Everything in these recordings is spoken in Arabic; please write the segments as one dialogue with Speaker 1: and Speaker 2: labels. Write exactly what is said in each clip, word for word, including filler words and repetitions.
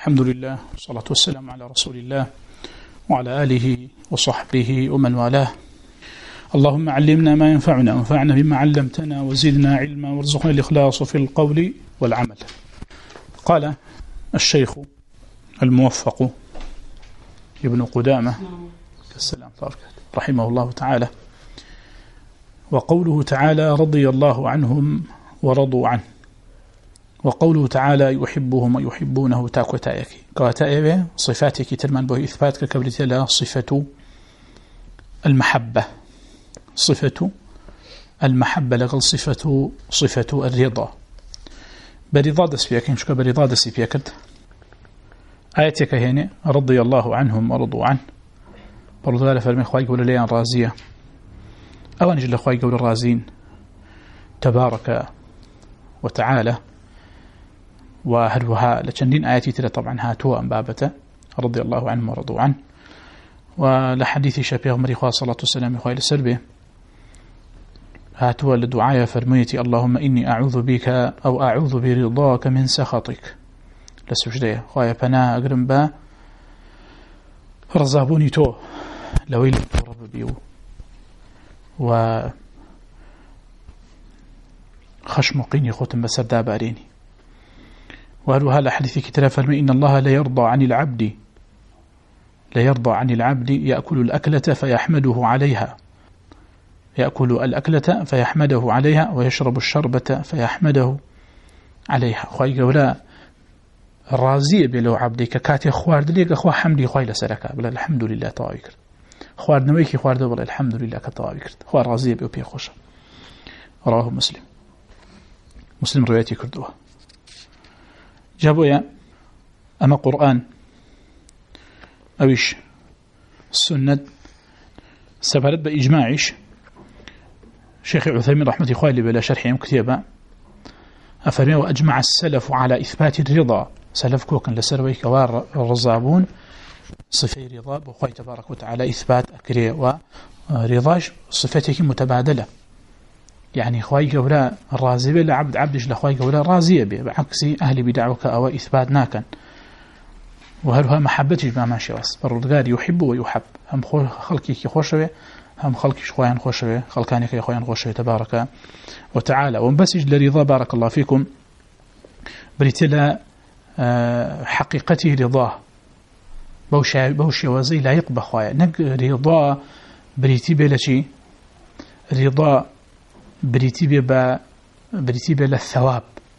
Speaker 1: الحمد لله والصلاة والسلام على رسول الله وعلى آله وصحبه ومن والاه. اللهم علمنا ما ينفعنا وانفعنا بما علمتنا وزدنا علما وارزقنا الإخلاص في القول والعمل. قال الشيخ الموفق ابن قدامة السلام رحمه الله تعالى: وقوله تعالى رضي الله عنهم ورضوا عنه، وقوله تعالى يحبهم ويحبونه تاكو تايكي كواتايبه صفاتك تلمان به إثباتك كبرت لها صفة المحبة، صفة المحبة لغل صفة صفة الرضا. برضا دس فيك مش كبرضا دس فيك آياتك هنا رضي الله عنهم ورضوا عنه. برضو قال فرمي خواهي قول ليان رازية أو نجل خواهي قول الرازين تبارك وتعالى وهروها لتشندين آياتي ترى طبعا هاتوا أنبابته رضي الله عنهم ورضوا عنه. ولحديث شبيه مريخ صلاة والسلام خير السربة هاتوا لدعايا فرميتي اللهم إني أعوذ بك أو أعوذ برضاك من سخطك لسوجدية خوايا بنا أقرم با رزابوني تو لويل رب بيو و خشمقيني خوتم بسردا باريني. وهذا الحديث كتاب فرمي إن الله لا يرضى عن العبد لا يرضى عن العبد يأكل الأكلة فيحمده عليها يأكل الأكلة فيحمده عليها ويشرب الشربة فيحمده عليها. خواهي قولا الرازية بلو عبدك كاتي خوارد ليك أخوة حمدي خواهي لسلك بلا الحمد لله طاويكر خوارد نويكي خوارد بلا الحمد لله كطاويكر خواه الرازية بيو بي خوشة. رواه مسلم مسلم روايتي كردوها. جابوا يا أما قرآن أويش السنة سفرت بإجماعش شيخ عثيمين رحمة الله عليه بلا شرح يوم كتابة أفرمي وأجمع السلف على إثبات الرضا. سلف كوكا لسروي كوار الرزابون صفي رضا بخوي تبارك وتعالى إثبات أكري ورضاش صفتك متبادلة، يعني خواهي قولا الرازي بي لعبد عبدش لخواهي قولا رازية بي بعكس أهل بدعوك أو إثبات ناكن. وهلها محبتش ما ماشي واس برودقار يحب ويحب هم خلقي كي خوشوه هم خلقي شخوان خوشوه خلقاني كي خوان خوشوه تبارك وتعالى. ومبسج لرضا بارك الله فيكم بريتلا حقيقته رضاه بوشي بوشي وزي لا يقبى خوايا نق رضا بريتي بلشي رضا بريتي بلا بريتي بلا الثواب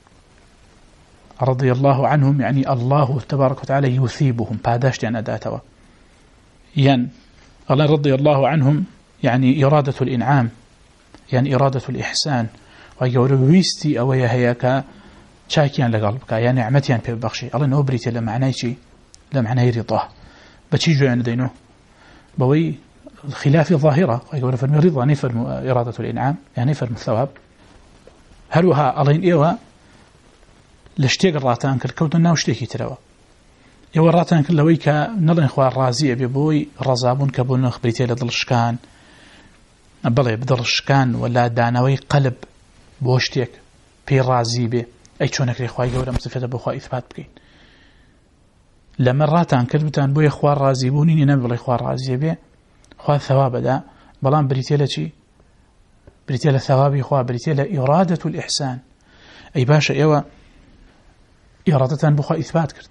Speaker 1: رضي الله عنهم يعني الله تبارك وتعالى يثيبهم باداشت يعني أداتوا يعني الله رضي الله عنهم يعني إرادة الإنعام يعني إرادة الإحسان ويقولوا ويستي أو هياك شاكيان لقلبك يعني نعمتيان في بخشي الله نوبريتي لمعنى شيء لمعنى رضاه بتشيجوا يعني دينه بوي الخلاف ظاهرة ويقولوا فرم رضا نفرم إرادة الإنعام يعني فرم الثواب. هلوها الله إيوا لشتيق الراتان كل كود ناوشتيكي تروا إيوا الراتان كل لويك نلن إخوة الرازية ببوي رزابون كبون خبريتي لدلشكان بلي بدلشكان ولا دانوي قلب بوشتيك بي رازي بي أي شونك لإخوة يقول مصفة بأخوة إثبات بكين لما الراتان كلمتان بوي إخوة الرازي بوني نبي إخوة الرازي بي خواه ثواب دا بلان بريتيلا شي بريتيلا ثوابي خواه بريتيلا إرادة الإحسان أي باشا إيوا إرادة بخوا إثبات كرت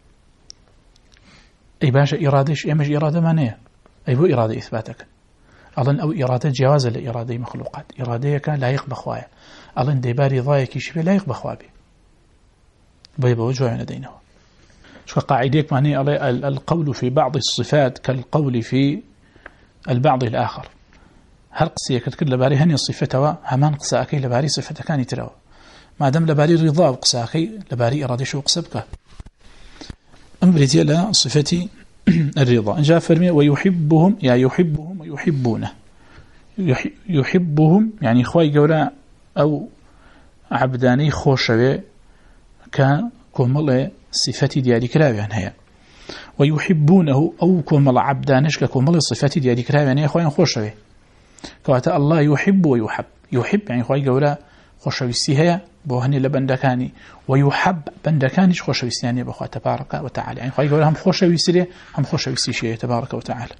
Speaker 1: أي باشا إرادش إيمش إرادة مانية أي بو إرادة إثباتك أظن أو إرادة جواز لإرادة مخلوقات إرادة كان لا يقبى خوايا أظن ديباري ضايك يشبه لا يقبى خوابي بيبا وجوه ندينه شو قاعديك معني القول في بعض الصفات كالقول في البعض الآخر هل قصية كل لباري هني صفتها همان قصاكي لباري صفتها كان يتراوى ما دام لباري رضا وقصاكي لباري إرادة شو قصبك أمرتي لا صفتي الرضا. إن جاء فرمي ويحبهم يعني يحبهم ويحبونه يحبهم يعني خواي قولا أو عبداني خوشوي كان كمال صفتي ديالي كراوي عنها ويحبونه أو كمال عبدانش كمال صفتي ديالي كراوي عنها خواي خوشوي كواتا الله يحب ويحب يحب يعني خواي قولا خۆشەویستی هەیە بۆ هەنێ لە بەندەکانی ويحب بەندەکانیش خۆشەویستیانێ بەخوا تبارك وتعالى يعني خوای گەورە هەم خۆشەویستێ هەم خۆشەویستیش هەیە تبارك وتعالى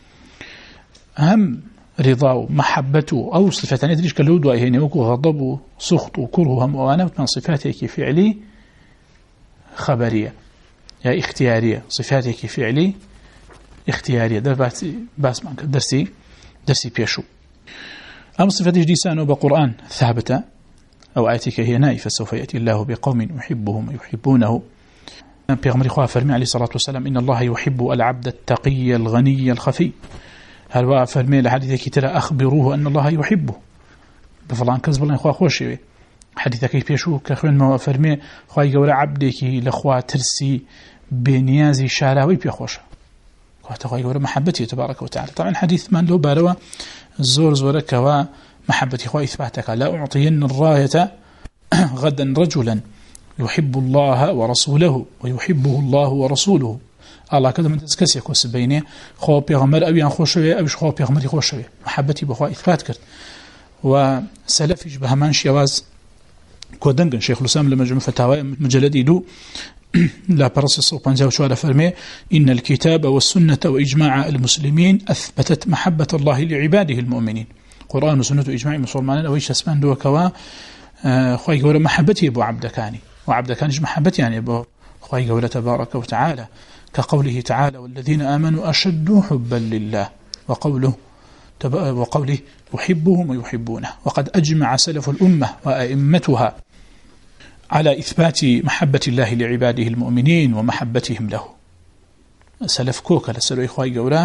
Speaker 1: هەم رضا ومحبة أو صفتان تريش كاللو دواء وكو غضب وسخط وكره هم وأنا من صفاتك فعلي خبرية يا اختيارية صفاتك فعلي اختيارية در باس مانك درسي درسي بيشو أما صفاتك ديسانه بقرآن ثابتة أو آياتك هي نائفة سوف يأتي الله بقوم يحبهم ويحبونه بيغمر إخوة فرمي عليه الصلاة والسلام إن الله يحب العبد التقي الغني الخفي هل وا فرمي لحديثك ترى أخبروه أن الله يحبه بفلان كذب الله إخوة خوشي حديثك بيشو كخوين ما فرمي خواهي قولا عبدك لأخوة ترسي بنيازي شاراوي بيخوش خواهي قولا محبتي تبارك وتعالى طبعا حديث من لو باروا الزور زورك ومحبتي خواهي إثباتك لا أعطين الراية غدا رجلا يحب الله ورسوله ويحبه الله ورسوله الله كذا من تسكسي كوس بينه خو بيغمر أبي خوشوي أبيش خو بيغمر خوشوي محبتي بخوا إثبات كرت وسلف يشبه من شواز كودنجن شيخ الإسلام لمجموع فتاوى مجلد يدو لا برص الصوبان شوارع فرمي إن الكتاب والسنة وإجماع المسلمين أثبتت محبة الله لعباده المؤمنين قرآن وسنة وإجماع المسلمين أو إيش اسمان دو كوا خوي جورا محبتي أبو عبدكاني وعبدكاني محبتي يعني أبو خوي جورا تبارك وتعالى كقوله تعالى والذين آمنوا أشد حبا لله وقوله وقوله يحبهم ويحبونه وقد أجمع سلف الأمة وأئمتها على إثبات محبة الله لعباده المؤمنين ومحبتهم له سلف كوكا لسلو إخوائي قولا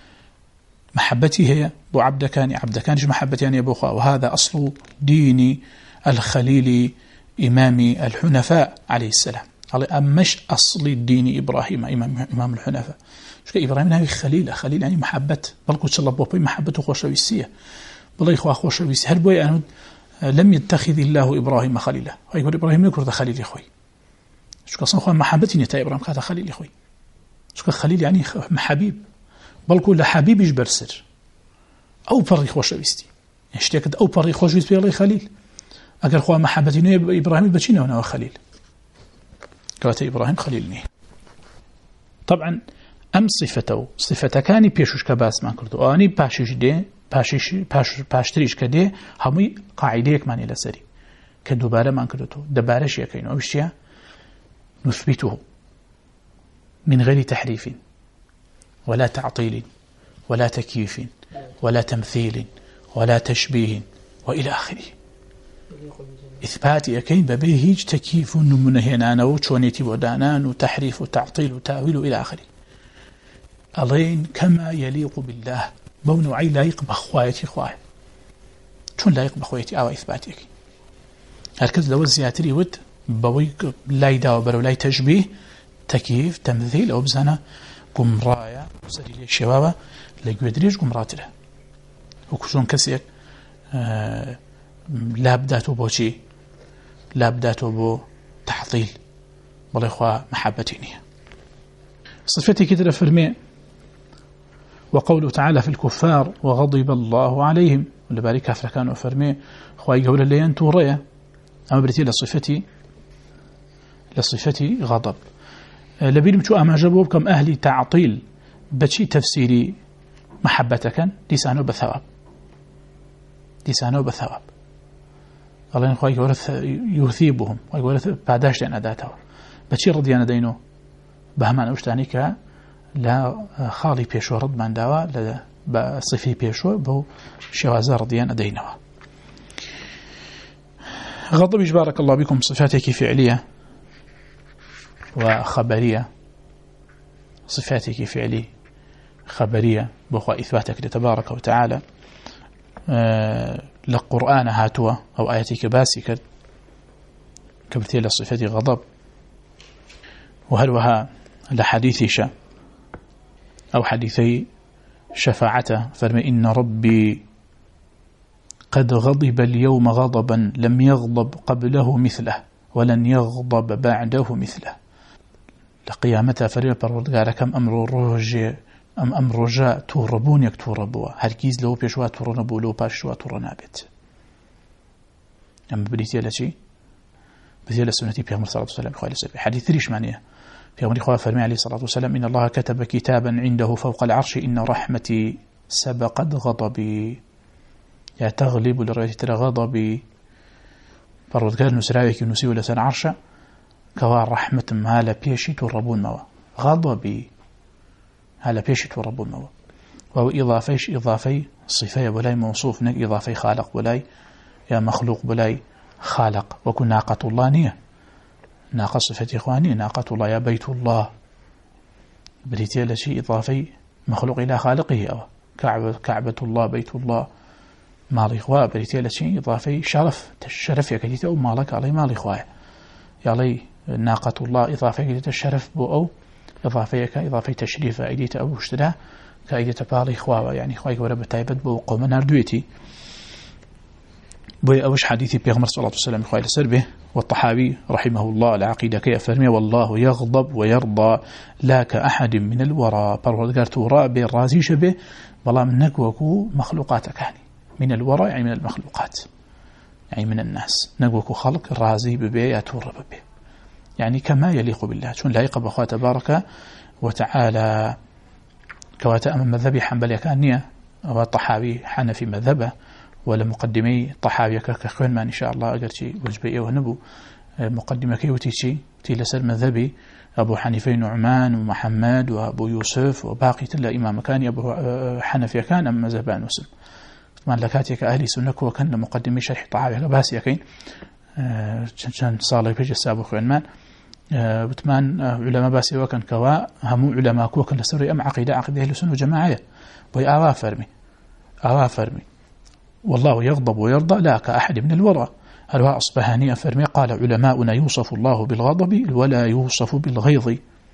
Speaker 1: محبتي هي بو عبدكاني عبدكاني محبتي يعني أبو خوا وهذا أصل دين الخليل إمام الحنفاء عليه السلام مش أصل الدين إبراهيم إمام, إمام الحنفاء شو إبراهيم نبي خليل خليل يعني محبة بل قلت الله بوبي محبته خوشويسية بالله إخوة خوشويسية هل بوي أنا لم يتخذ الله إبراهيم خليلا يقول إبراهيم يقول خليل إخوي شو أصلا أخوة محبتي نتا إبراهيم كذا خليل إخوي شو خليل يعني حبيب بل كل حبيب يجبر سر أو بري خوشويستي اشتكت أو بري خوشويستي الله خليل أجر أخوة محبتي نتا إبراهيم بتشينه هنا خليل قالت إبراهيم خليل نيه طبعا أم صفته صفته كاني بيشوش كباس ما كردو أني باشش دي باشش باش باشتريش كده همي قاعدة كمان إلى سري كدوبارة ما كردو دبارش يكينه وشيا نثبته من غير تحريف ولا تعطيل ولا تكييف ولا تمثيل ولا تشبيه وإلى آخره إثبات يكين ببيهيج تكييف منهنان وشونيتي ودانان وتحريف وتعطيل وتأويل إلى آخره ألين كما يليق بالله بون عي لايق بخوايتي خواه شون لايق بخوايتي أو إثباتك هركز لو الزياتري ود بوي لا يدا وبرو لا تشبيه تكييف تمثيل أو بزنا قمرايا سديل الشباب لجودريش قمراتله وكشون كسيك آه لا بداتو بوشي لا بداتو بو تحطيل بل إخوة محبتيني صفتي كده فرمي وقوله تعالى في الكفار وغضب الله عليهم واللي بارك كافر كانوا فرمي خواهي قول اللي أنتو رأي أما بريتي لصفتي لصفتي غضب لبين مشو أما جابوا بكم أهلي تعطيل بشي تفسيري محبتك لسانه بثواب لسانه بثواب الله خواهي قول يثيبهم ويقول بعداش لأن أداته بشي رضيان دينه بهمان أوشتانيك لا خالي بيشو رد من داوا لا بصفي بيشو بو شوازا رضيان أدينوا غضب بارك الله بكم صفاتك فعلية وخبرية صفاتك فعلية خبرية بخوا إثباتك تبارك وتعالى أه لقرآن هاتوا أو آياتك باسكة كبرتي لصفاتي غضب وهل وها لحديث أو حديثي شفاعته فرمي إن ربي قد غضب اليوم غضبا لم يغضب قبله مثله ولن يغضب بعده مثله لقيامته فريق پروردگار كم أمر الرجاء أم أمر رجاء توربون يك توربوا هرگیز لو پیشوا تورنبو لو پاشوا تورنابت أما بريتيا لشي بريتيا لسنتي بيغمر صلى الله عليه وسلم خوالي سبي حديث ريش معنيه بيغمر خواه فرمي عليه الصلاة والسلام إن الله كتب كتابا عنده فوق العرش إن رحمتي سبقت غضبي يا تغلب لرأيتي ترى غضبي فرودكار نسراويك نسي لسان عرشا كوا رحمة مالا بيشي توربون موا غضبي هالا بيشي توربون موا وهو إضافيش إضافي صفية ولاي موصوف نك إضافي خالق ولاي يا مخلوق ولاي خالق وكن ناقة الله نية ناقة صفة إخواني ناقة الله يا بيت الله بريتيا لشي إضافي مخلوق إلى خالقه أو كعبة, كعبة الله بيت الله مال إخوة بريتيا لشي إضافي شرف تشرف يا كديت أو مالك علي مال إخوة يالي ناقة الله إضافي كديت الشرف بو أو إضافي كإضافي تشريف أيديت أو اشتراه كأيديت بالي إخوة يعني إخوة ورب تايبت بو قوم ناردويتي بوي أوش حديثي بيغمر صلى الله عليه وسلم إخوة لسربه والطحاوي رحمه الله العقيدة كي أفرمي والله يغضب ويرضى لا كأحد من الورى پروردگار تورا بالرازي شبه بلا من نقوكو مخلوقاتك يعني من الورى يعني من المخلوقات يعني من الناس نقوكو خلق رازي ببي يتور ببي يعني كما يليق بالله شون لايق بأخوة تبارك وتعالى كواتا أمام مذهبي حنبلي كانية والطحاوي حنفي مذهبه ولا مقدمي طحاوي كخوين ما إن شاء الله أقرتي وجبئي ونبو مقدمة كيوتيشي تيلسل مذهبي أبو حنيفة نعمان ومحمد وأبو يوسف وباقي تلا إمام كان أبو حنفي كان أم مذهبان وسلم طبعا لكاتيك أهلي سنك وكان مقدمي شرح طحاوي باسي يكين كان صالح بيجي السابق خوين مان بتمان علماء باسي وكان كوا همو علماء كوكن لسري أم عقيدة عقيدة أهل السنة وجماعية بوي آوا فرمي آوا فرمي والله يغضب ويرضى لا كأحد من الورى هلوا أصبهاني أفرمي قال علماؤنا يوصف الله بالغضب ولا يوصف بالغيظ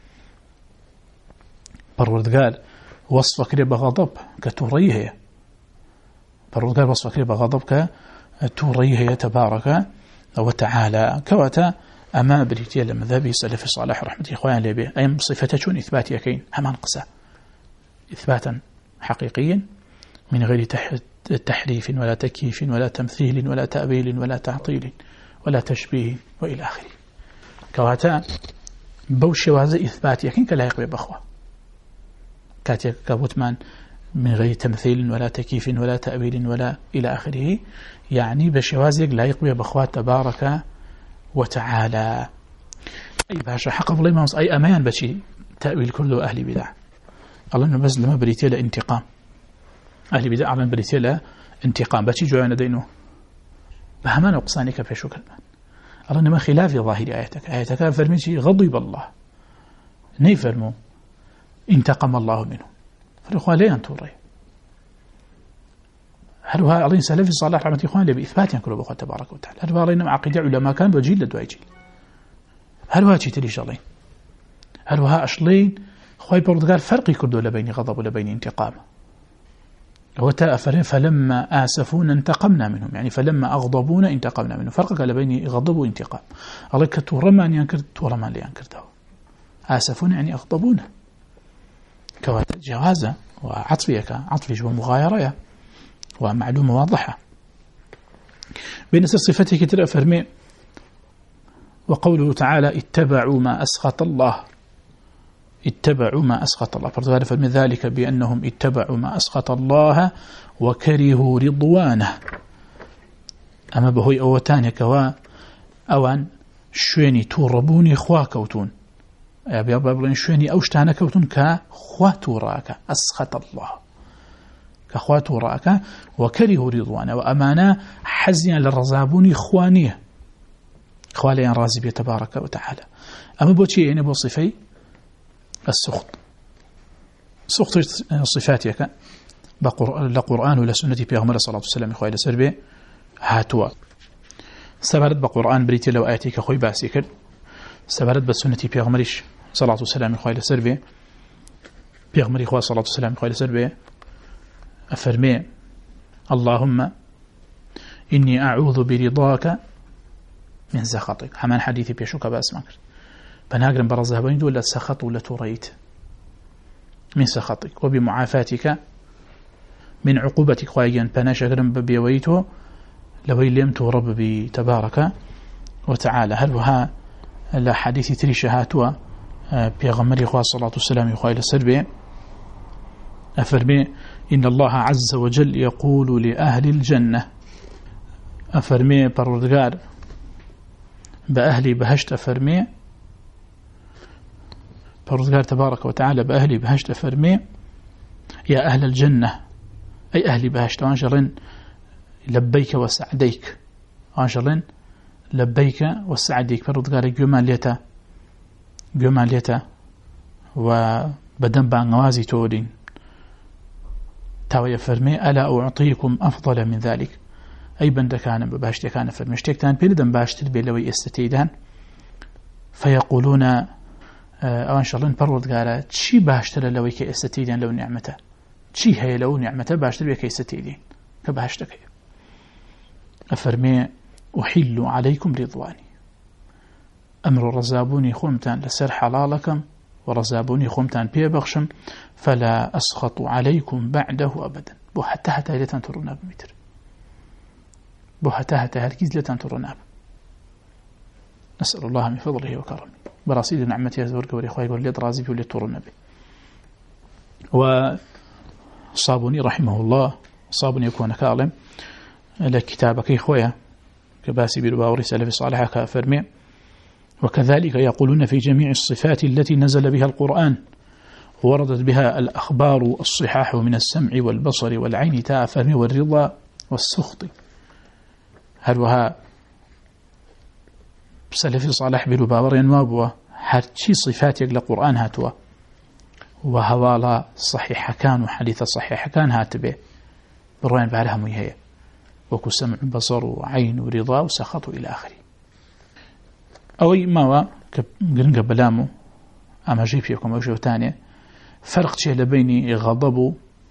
Speaker 1: پروردگار وصف كريب غضب كتوريه پروردگار وصف كريب غضب كتوريه تبارك وتعالى كواتا أما بريتيا لمذهبي سلف الصالح رحمة إخوان لبه أي صفة شون إثبات يكين همان قصة إثباتا حقيقيا من غير تحت تحريف ولا تكييف ولا تمثيل ولا تأويل ولا تعطيل ولا تشبيه وإلى آخره كواتا بوش وازي إثبات يكين كلا يقبي بأخوة كاتيك كابوتمان من غير تمثيل ولا تكييف ولا تأويل ولا إلى آخره يعني بشوازيك لا يقبي بأخوة تبارك وتعالى أي باشا حق الله ما أي أمان بشي تأويل كله أهل بدع الله إنه بس لما بريتي له انتقام أهل بدع عمل بريتي له انتقام بشي جوانا دينه بهمان أقصانك في شو كلمان الله إنما خلاف ظاهر آياتك آياتك فرميتي غضب الله نيفرمو انتقم الله منه فالإخوان ليه أنتوري هل هو الله سلف الصالح رحمة إخوان بإثبات ينكر بأخوة تبارك وتعالى هل هو علينا عقيدة علماء كان بجيل لدواء جيل هل هو شيء تريش الله هل هو أشلين خواهي بردقال فرقي كردو لبين غضب ولبين انتقام هو تأفرين فلما آسفون انتقمنا منهم يعني فلما أغضبونا انتقمنا منهم فرق لبين غضب وانتقام الله كتورما أن ينكر تورما لي ينكرته آسفون يعني أغضبونا كوات جوازة وعطفيك عطفي جو مغايرة ومعلومة واضحة بين صفتك كتير فرمي وقوله تعالى اتبعوا ما أسخط الله اتبعوا ما أسخط الله فرضي فرمي ذلك بأنهم اتبعوا ما أسخط الله وكرهوا رضوانه أما بهوي أوتان كوا أوان شويني توربوني خواكوتون أبي أبلين شويني أوشتانا كوتون كخواتوراك أسخط الله كخواتوراك وكرهوا رضوانه وأمانا حزنا للرزابوني خوانيه خواليان رازي تبارك وتعالى أما بوتي يعني بوصفي السخط سخط صفاتك لقرآن ولا سنة بيغمر صلى الله عليه وسلم خوالي سربي هاتوا سبرت بقرآن بريتي لو آياتيك خوي باسيكر سبرت بسنة بيغمرش صلى الله عليه وسلم خوالي سربي بيغمري خوالي صلى الله عليه وسلم خوالي سربي أفرمي اللهم إني أعوذ برضاك من سخطك همان حديثي بيشوك باسمك بناقرن برزها بين ولا سخط ولا تريت من سخطك وبمعافاتك من عقوبتك خوايا بناشقرن ببيويته لو لم ترب بتبارك وتعالى. هل وها لا حديث تري شهاتوا بيغمر إخوة الصلاة والسلام إخوة إلى السربية أفرمي إن الله عز وجل يقول لأهل الجنة أفرمي بردقار بأهلي بهشت أفرمي بردقار تبارك وتعالى بأهلي بهشت أفرمي يا أهل الجنة أي أهلي بهشت وانشرين لبيك وسعديك وانشرين لبيك وسعديك بردقار جمال ليتا جمال ليتا وبدن بانوازي تودين تاوي فرمي ألا أعطيكم أفضل من ذلك أي بند كان بباشت كان فرمشتك تان بيردن باشتر بلوي استتيدان فيقولون أو إن شاء الله نبرد قال تشي باشتر لوي كي استتيدان لو نعمته تشي هي لو نعمته باشتر بكي استتيدين كباشتك أفرمي أحل عليكم رضواني أمر رزابوني خمتان لسر حلالكم ورزابوني خمتان بيبخشم فلا أسخط عليكم بعده أبدا بو حتى حتى لتن ترونا بمتر بو حتى حتى هركيز لتن ترونا نسأل الله من فضله وكرمه براسيل نعمتي أزورك والإخوة يقول لي درازي بيولي ترونا به وصابوني رحمه الله صابوني يكون كالم لكتابك إخوة كباسي بالباو رسالة في صالحة كافرمي وكذلك يقولون في جميع الصفات التي نزل بها القرآن وردت بها الأخبار الصحاح من السمع والبصر والعين تافهم والرضا والسخط هل وها سلفي صالح بالباور ينوابوا هرشي صفات يقل القرآن هاتوا وهوالا صحيح كان وحديث صحيح كان هاتبه بروين بعلها ميهية وكو سمع بصر وعين ورضا وسخط إلى آخره أوي ما قرنق بلامو أما جيب فيكم أو شيء تانية فرق شيء لبيني غضب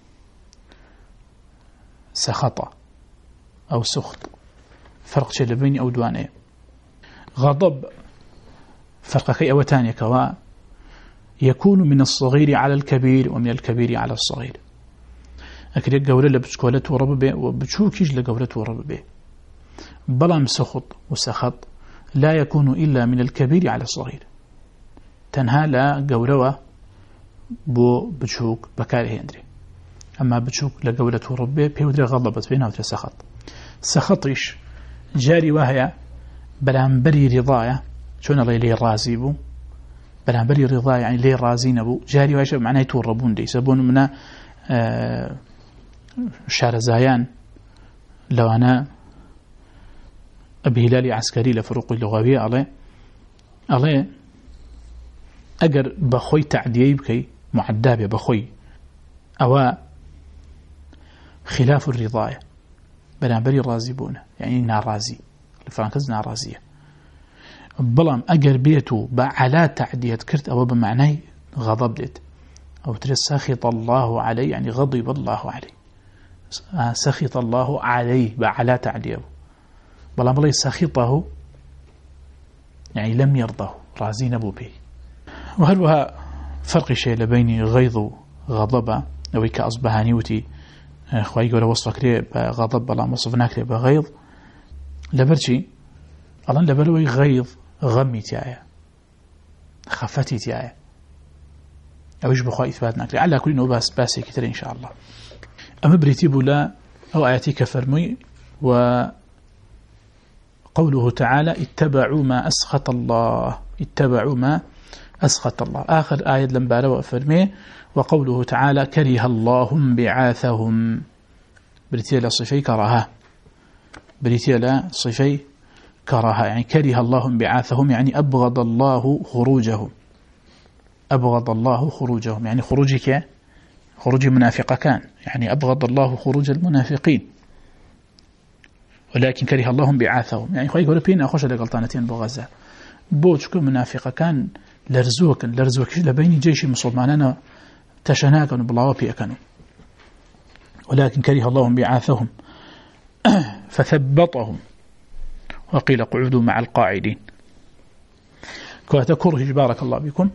Speaker 1: سخط أو سخط فرق شيء لبيني أو دوانية غضب فرق كي أو تانية كوا يكون من الصغير على الكبير ومن الكبير على الصغير أكيد قولة لبتشكولت ورب به وبتشوكيج لقولت ورب به بلام سخط وسخط لا يكون إلا من الكبير على الصغير تنها لا قولوا بو بتشوك بكاره هندري أما بتشوك لقولة ورب به بيودري غضبت بينها وتري سخط سخطش جاري وهي بلانبري رضايا شون الله لي رازي بو بلانبري رضايا يعني لي رازين بو جاري وهي معناه يتوربون دي يسبون منا آه شارزايان لو أنا أبي هلالي عسكري لفروق اللغوية عليه عليه أجر بخوي تعديي بكي معدابة بخوي أو خلاف الرضاية بلانبري رازيبونه يعني نارازي الفرنكز نارازية بلام أجر بيته بعلا تعدية كرت أو بمعنى غضب لت أو ترى سخط الله عليه يعني غضب الله عليه سخط الله عليه بعلا تعديه بلا بلا سخطه يعني لم يرضه رازين أبو به وهل وها فرق شيء لبين غيظ غضب أو كأصبهاني وتي خواهي قوله وصفك لي بغضب بلا مصفناك لي بغيظ لبرشي الله لبلوي غيظ غمي تيايا خفتي تيايا أو يشبه خواهي إثباتناك لي على كل نوباس باسي كتير إن شاء الله أما بريتيب لا أو آياتي كفرمي و قوله تعالى اتبعوا ما أسخط الله اتبعوا ما أسخط الله آخر آية لما باروا فرمي وقوله تعالى كره الله بعاثهم بريتيا لا صفي كراها بريتيا لا صفي كراها يعني كره الله بعاثهم يعني أبغض الله خروجهم أبغض الله خروجهم يعني خروجك خروج منافق كان يعني أبغض الله خروج المنافقين ولكن كره الله بعاثهم يعني خوي يقول بين أخوش لقلطانتين بغزة بوشك منافق كان لرزوك لرزوك لبين جيش المسلمين تشناكن بلاوبي كانوا ولكن كره الله بعاثهم فثبطهم وقيل قعدوا مع القاعدين كواتكره بارك الله بكم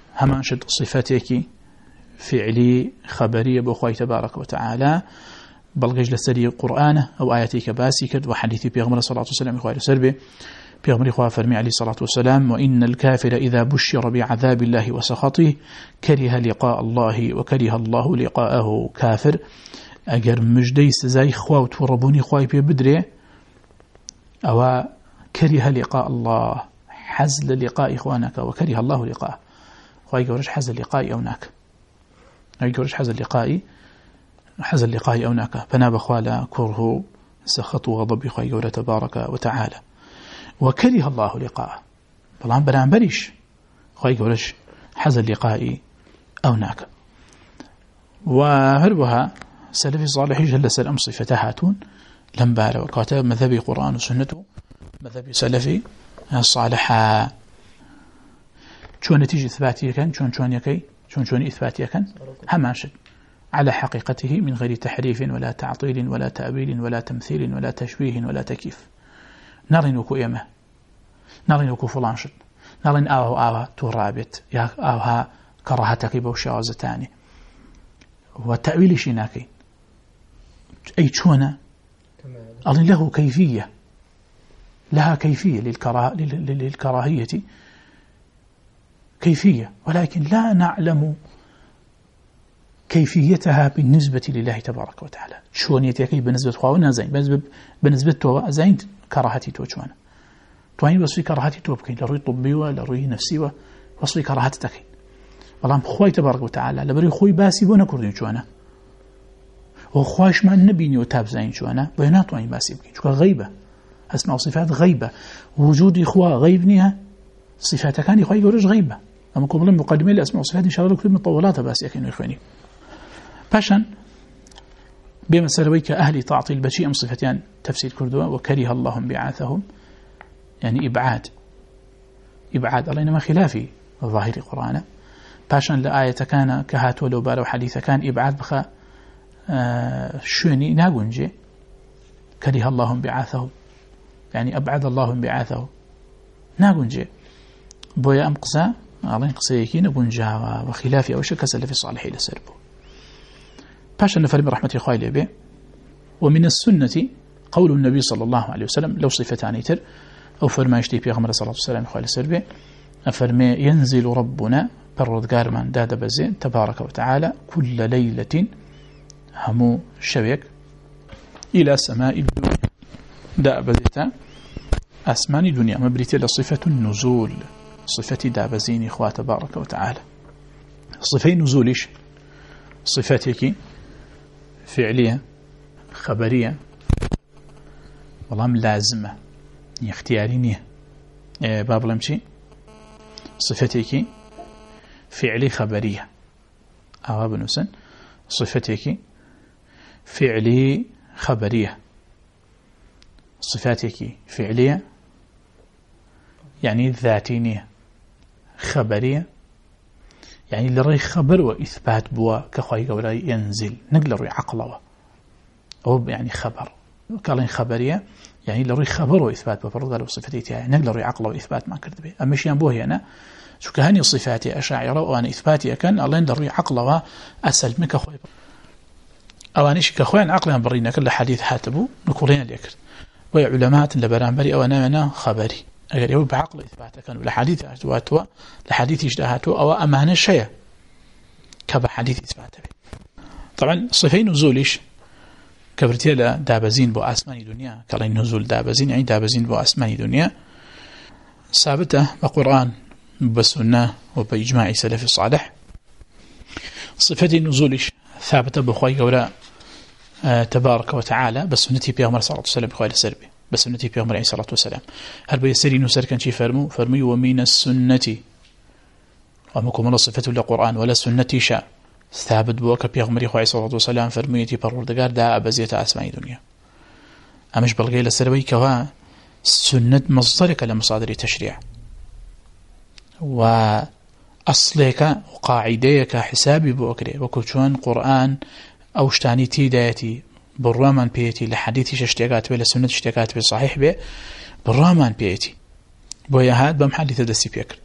Speaker 1: همانشد صفاتك فعلي خبرية بأخوي تبارك وتعالى بلغج لسري قرآن أو آياتي كباسي كد وحديثي بيغمر صلى الله عليه وسلم إخوة سربي بيغمر إخوة فرمي عليه الصلاة والسلام وإن الكافر إذا بشر بعذاب الله وسخطه كره لقاء الله وكره الله لقاءه كافر أجر مجدي سزاي خوا وربوني خواي بيبدري أو كره لقاء الله حزل لقاء إخوانك وكره الله لقاءه خواي قرش حزل لقاء أوناك أي قرش حزل لقاء حزل لقاء أوناك فناب خوالا كره سخط وغضب خواي قوله تبارك وتعالى وكره الله لقاءه بلان بلان بريش خواي قرش حزل لقاء أوناك وهربها سلفي صالح جل سلام صفتهاتون لم بارا وكاتب مذهبي قرآن وسنته مذهبي سلفي الصالحة شو نتيجة إثباتية كان شون شون يكي شون شون إثباتية كان هماشد على حقيقته من غير تحريف ولا تعطيل ولا تأويل ولا تمثيل ولا تشبيه ولا تكييف نرين وكو إيمه نرين وكو فلانشد نرين آوه آوه ترابط يا آوها كراهتك بوشاوزتاني والتأويل شيناكي أي شونه أظن له كيفية لها كيفية للكراه للكراهية كيفية ولكن لا نعلم كيفيتها بالنسبة لله تبارك وتعالى شون يتكي بالنسبة خواونا زين بالنسبة بالنسبة تو زين كراهتي تو شون توين وصفي كراهتي تو بكين لروي طبي ولروي نفسي وصفي كراهتي تكين والله خوي تبارك وتعالى لبري خوي باسي بونا كردين شونه وخواش ما النبي وتاب زين شونه بينات وين باسي بكين شو غيبة أسماء وصفات غيبة وجود إخوة غيبنيها صفات كان إخوة يقولش غيبة أما قبل مقدمة لأسماء وصفات إن شاء الله كل مطولات باسي أكيد إخواني باشن بمسألة أهل تعطي البشيء صفتان تفسير كردوا وكره الله بعاثهم يعني إبعاد إبعاد الله إنما خلافي ظاهر القرآن باشن لآية كان كهات ولو بارو حديث كان إبعاد بخا آه شوني ناقنجي كره الله بعاثهم يعني أبعد الله بعاثه ناقنجي بويا أم قصى الله قصيكي نقنجا وخلافي أو شك سلف الصالحين لسربو باشا نفرم رحمة إخوائي به ومن السنة قول النبي صلى الله عليه وسلم لو صفتان يتر أو فرما يشتي في غمرة صلى الله عليه وسلم إخوائي لسربه أفرما ينزل ربنا بالرذقار من داد بزين تبارك وتعالى كل ليلة همو شبك إلى سماء الدنيا دا بزيتا أسمان الدنيا مبريتي لصفة النزول صفة دا بزين إخوة تبارك وتعالى صفة نزولش صفاتك فعلية خبرية والله لازمة اختيارينية باب لمشي صفتك فعلي خبرية أو بنوسن صفتك فعلي خبرية صفاتك فعلية يعني ذاتينية خبرية يعني لري خبر وإثبات بوا كخوي قولا ينزل نقل ري عقله أو يعني خبر قالين خبرية يعني لري خبر وإثبات بوا فرض قالوا صفتي يعني نقل ري عقله وإثبات ما كرت به أما شيء بوه أنا شو كهني صفاتي أشاعرة وأنا إثباتي كان الله لري عقله أسل منك خوي أو أنا شيء كخوي عقلنا برينا كل حديث حاتبو نقولين ليكر ويا علماء لبرامبري أو أنا أنا خبري أجل يقول بعقل إثباته كان لحديث أتواتوا لحديث إجتهاته أو أمانة الشيء كبحديث إثباته طبعا صفين نزولش كبرتيلا دابزين بو أسمان دنيا كلين نزول دابزين يعني دابزين بو أسمان دنيا ثابتة بقرآن بسنة وبإجماع سلف الصالح صفة نزولش ثابتة بخوي قولا آه تبارك وتعالى بسنتي بيغمر صلى الله عليه وسلم بخوي لسربي بس النتي بيغمر عليه الصلاة والسلام هل بيسري نسر كان شي فرمو فرمي ومن السنة ومكم الله صفته للقرآن ولا سنة شاء ثابت بوك بيغمر عليه الصلاة والسلام فرميتي بروردقار دا أبزية أسماء دنيا أمش بلغي لسروي كوا سنة مصدرك لمصادر التشريع وأصلك وقاعديك حسابي بوكري وكتشون قرآن أو شتاني تيدايتي بالرامان بيتي لحديث اشتياقات به لسنة اشتياقات به صحيح به بالرامان بيتي بوياهات بم حديث دسي بيكر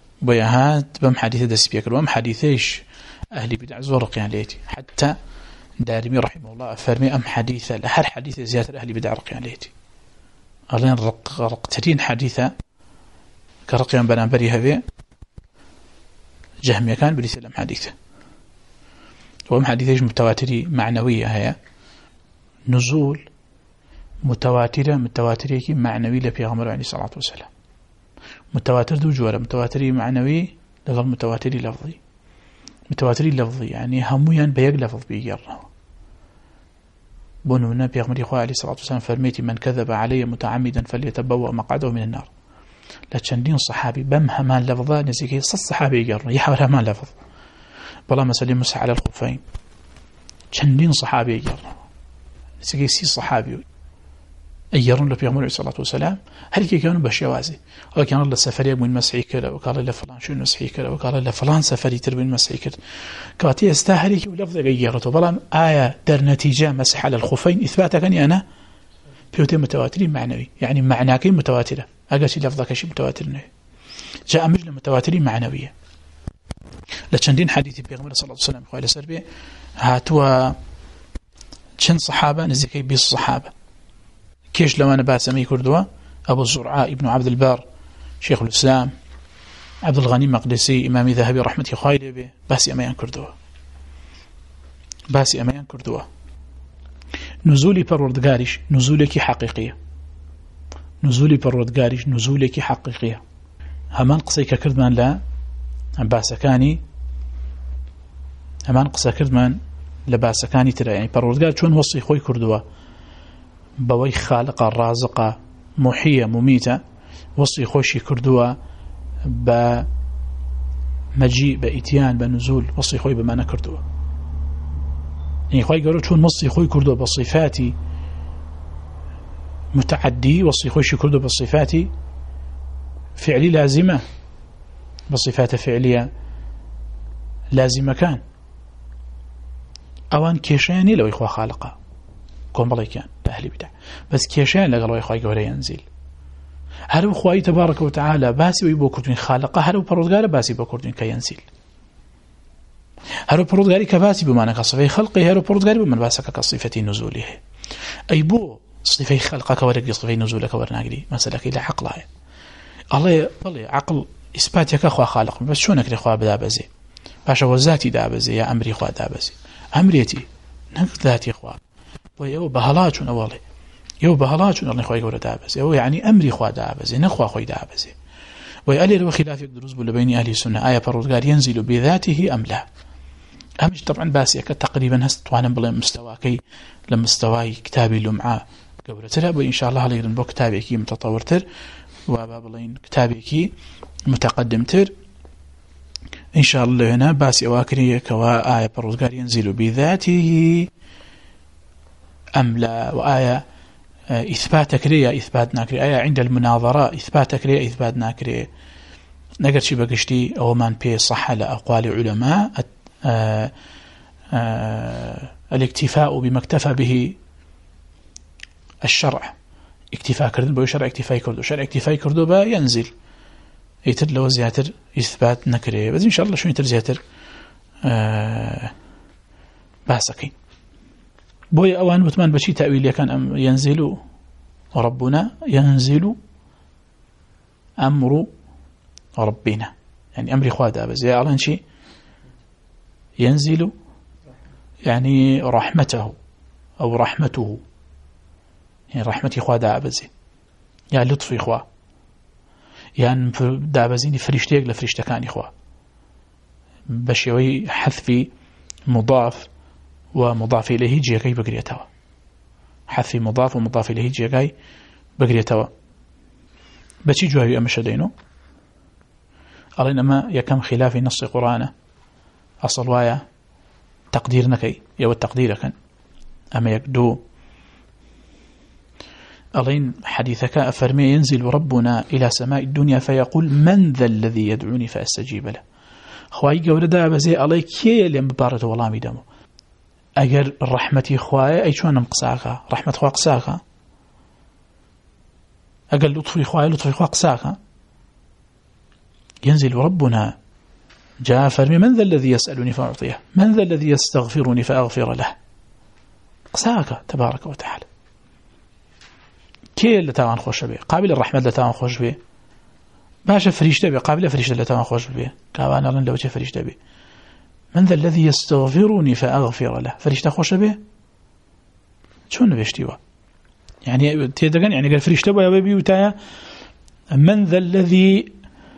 Speaker 1: بوياهات بم حديث دسي بيكر وم حديثيش أهلي بدع زورق يعني ليتي حتى دارمي رحمه الله فرمي أم حديثة لهر حديثة زيادة أهل بدع رقيان ليتي ألين رق رقتين حديثة كرقيان بنابري هذي جهمية كان بريس الأم حديثة وأم حديثة متواتري معنوية هي نزول متواترة متواترة كي معنوي لبيغمر عليه الصلاة والسلام متواتر دو جوارة متواتري معنوي لغل متواتري لفظي متواتري لفظي يعني هميا بيق لفظ بيقرنا بنونا بيغمر إخوة عليه الصلاة والسلام فرميتي من كذب علي متعمدا فليتبوأ مقعده من النار لتشندين صحابي بم همان لفظا نزيكي صد صحابي يقرنا يحاول همان لفظ بلا مسألة مسح على الخفين شندين صحابي يقرنا نزيكي سي صحابي أيرون لبيغمر عليه الصلاة والسلام هل كانوا بشوازي أو كان الله سفري من مسحي كذا وقال له فلان شو مسحي كذا وقال له فلان سفري تربين مسحي كذا كاتي استاهلي ولفظ غيرته بلان آية در نتيجة مسح على الخفين إثباتك أني أنا بيوتين متواترين معنوي يعني معناكين متواترة أقاشي لفظك شيء متواتر جاء مجلة متواترين معنوية لتشندين حديث بيغمر صلى الله عليه وسلم قال سربي هاتوا شن صحابة نزيكي بيس صحابة كيش لو أنا باسمي كردوا أبو الزرعاء ابن عبد البار شيخ الإسلام عبد الغني مقدسي إمامي ذهبي رحمة خايلة به باسي أميان كردوا باسي أميان كردوا نزولي پروردگارش نزولك حقيقية نزولي پروردگارش نزولك حقيقية همان قصيك كردمان لا باسكاني همان قصة كردمان لباسكاني ترى يعني پروردگار چون وصي خوي كردوا بوي خالقة رازقة محية مميتة وصي خوشي كردوا بمجيء بإتيان بنزول وصي خوي بما نكردوا يعني خوي قالوا شون وصي خوي كردوا بصفاتي متعدي وصي خوشي كردوا بصفاتي فعلي لازمة بصفات فعلية لازمة كان أوان كيشاني لو إخوة خالقة كون بلاي كان أهل بدع بس كيشان لقالوا إخوة قوري ينزل هل أخوة تبارك وتعالى باسي ويبو كردين خالقة هل أبرودقال باسي بكردين كينزل هل أبرودقال كباسي بمعنى كصفة خلقه هل أبرودقال بمن باسك كصفة نزوله أي بو صفة خلقك ورق صفة نزولك ورناقلي مسألك إلى عقلها الله والله عقل إثباتك أخوة خالق بس شونك لأخوة بدابزي باشا وزاتي دابزي يا أمري أخوة دابزي أمريتي نقل ذاتي أخوة ويو بهلاچون أولي يو بهلاچون الله خوي قوله دابز يو يعني أمري خوا دابز نخوا خوي دابز ويقال له خلاف يقدر بين بين أهل السنة آية پروردگار ينزل بذاته أم لا أمش طبعا باسي تقريبا هست وانا بلا مستواكي لمستواي كتابي لمعة قوله ترى وإن شاء الله عليه بو كتابي كي متطور تر وبابلين كتابي كي متقدم تر إن شاء الله هنا باسي أواكري كوا آية پروردگار ينزل بذاته أم لا وآية إثبات كريه إثبات ناكريه آية عند المناظرة إثبات كريه إثبات ناكريه نقدر شي بقشتي أو من بي صح لأقوال علماء آآ آآ الاكتفاء بما اكتفى به الشرع اكتفاء كردن بو شرع اكتفاء كردو شرع اكتفاء كردو با ينزل يتر لو زياتر إثبات ناكريه بس إن شاء الله شو يتر زياتر باسكين بوي أوان وثمان بشي تأويل كان ينزل ربنا ينزل أمر ربنا يعني أمر خواد بس يا أعلن شيء ينزل يعني رحمته أو رحمته يعني رحمتي خواد بس يا لطف إخوة يعني دابزيني فريشتيك لفريشتكان إخوة بشيوي حذف مضاف ومضاف إليه جيكاي بقريتوا حذف مضاف ومضاف إليه جيكاي بقريتوا بشي جوابي أمشى دينو أرين أما يكم خلاف نص قرآن أصل وايا تقدير نكي يو التقدير كان أما يكدو أرين حديثك أفرمي ينزل ربنا إلى سماء الدنيا فيقول من ذا الذي يدعوني فأستجيب له خواهي قول دابا زي علي كي اللي مبارة والله ميدامو أجر رحمتي خواهي أي شو أنا مقصاها رحمة خواه قصاها أجر لطفي خواهي لطفي خواه قصاها ينزل ربنا جاء فرمي من ذا الذي يسألني فأعطيه من ذا الذي يستغفرني فأغفر له قساك تبارك وتعالى كي لتوان خوش به قابل الرحمة لتوان خوش به باشا فريشته به قابل فريشته لتوان خوش به كابان الله لو فريشته به من ذا الذي يستغفرني فأغفر له فريشته خوش به شون بيشتيوا يعني تيدقن يعني قال فريشته به يا وتايا من ذا الذي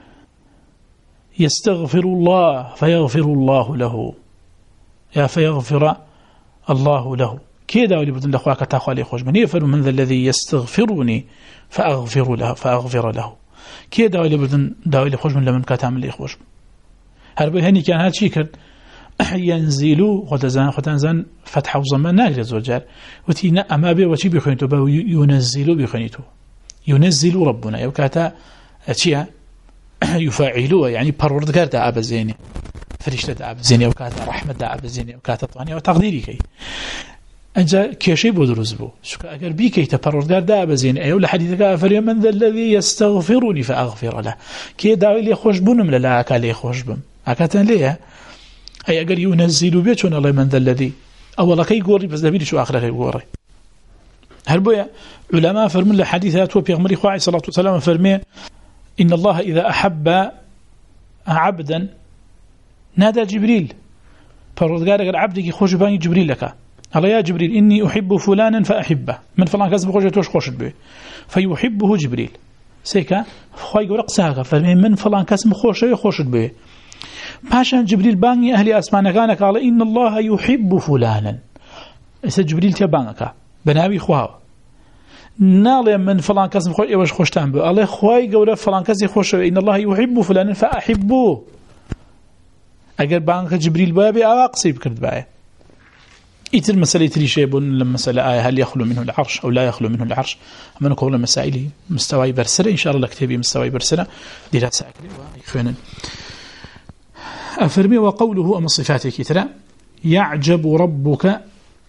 Speaker 1: يستغفر الله فيغفر الله له يا فيغفر الله له كيدا ولي بدن لخواك تاخو عليه خوش من يفر من ذا الذي يستغفرني فأغفر له فأغفر له كيدا ولي بدن داولي خوش من لمن كاتعمل لي خوش هربي هني كان هذا شيء كان ينزلوا خدزان خدزان فتح وزمان ناجر زوجار وتينا أما بي وتي بيخونيتو با ينزلوا بيخونيتو ينزل ربنا يوكاتا أشياء يفاعلوا يعني بروردگار دا أب زيني فريشته دا أب زيني وكاتا رحمة دا أب زيني وكاتا طواني وتقديري كي أنجا كيشي بودروز بو شكا أقر بي كي تبروردگار دا أب زيني أيو لحديثك أفريا من ذا الذي يستغفرني فأغفر له كي داوي لي خوش بونم للا أكا لي خوش بم أكاتا ليه أي أقر ينزل بيتون الله من ذا الذي أولا كي قوري بس دابيلي شو آخر كي قوري هربويا علماء فرمون لحديثات وبيغمري خواه صلى الله عليه وسلم فرمي إن الله إذا أحب عبدا نادى جبريل فردقار قال عبدك خوش باني جبريل لك الله يا جبريل إني أحب فلانا فأحبه من فلان كذب خوش توش خوش به فيحبه جبريل سيكا خواه يقول قساك فرمي من فلان كذب خوش خوش به باشا جبريل باني أهلي أسمعنا كانك قال إن الله يحب فلانا إذا جبريل تبانك بنابي خواه نالي من فلان كسب خوش ايواش خوشتان بو الله خواهي قوله فلان كسب خوش إن الله يحب فلانا فأحبوه اگر بانك جبريل بابي أواقصي بكرد باي ايتر مسألة تريشيبون لما مسألة آية هل يخلو منه العرش أو لا يخلو منه العرش أما نقول مسائلي مستوى برسرة إن شاء الله لكتابي مستوى برسرة ديرات ساكرة وإخوانا أفرمي وقوله أما صفاتك ترى يعجب ربك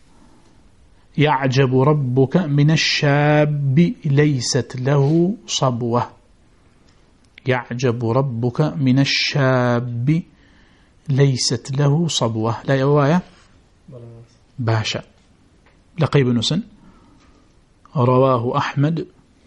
Speaker 1: يعجب ربك من الشاب ليست له صبوة يعجب ربك من الشاب ليست له صبوة لا يوايا باشا لقي بن سن رواه أحمد